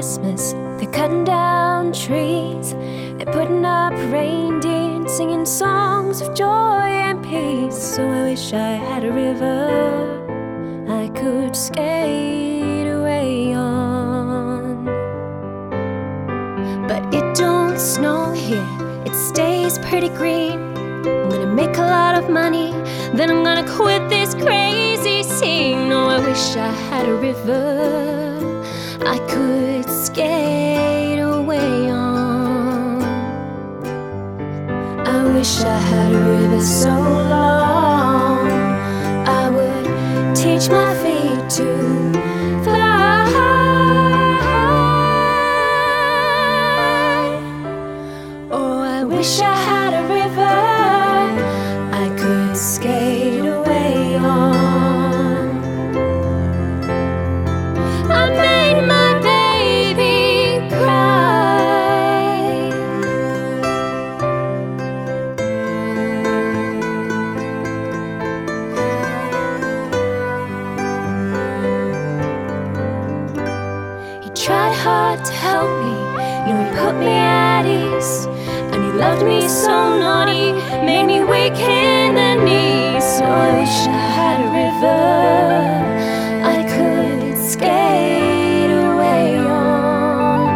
Christmas. They're cutting down trees, they're putting up reindeer and singing songs of joy and peace. So I wish I had a river I could skate away on. But it don't snow here, it stays pretty green. I'm gonna make a lot of money, then I'm gonna quit this crazy scene. Oh, I wish I had a river I could skate away on. I wish I had a river so long I would teach my feet to fly. Oh, I wish I had a river I could skate away on. I made my baby cry. He tried hard to help me, you know, he put me at ease. And he loved me so naughty, made me weak in the knees. So I wish I had a river I could skate away on.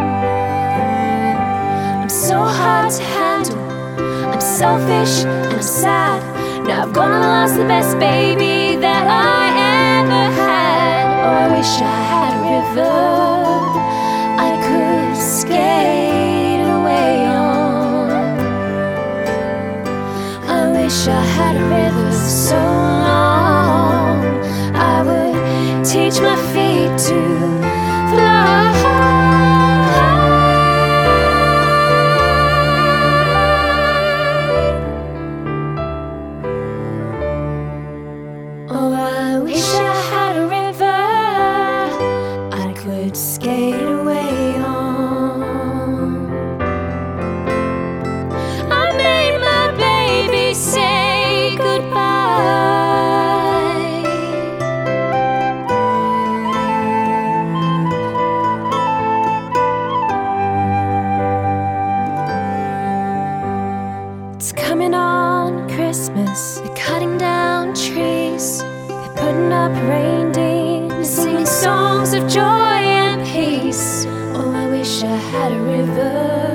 I'm so hard to handle, I'm selfish and I'm sad. Now I've gone and lost the best baby that I ever had. Oh, I wish I had a river I could skate away on. I wish I had a river so long I would teach my feet to fly. Oh, I wish I had a river I could skate away on. I made my baby say goodbye. It's coming on Christmas, they're cutting down trees, they're putting up reindeer and singing songs of joy and peace. Oh, I wish I had a river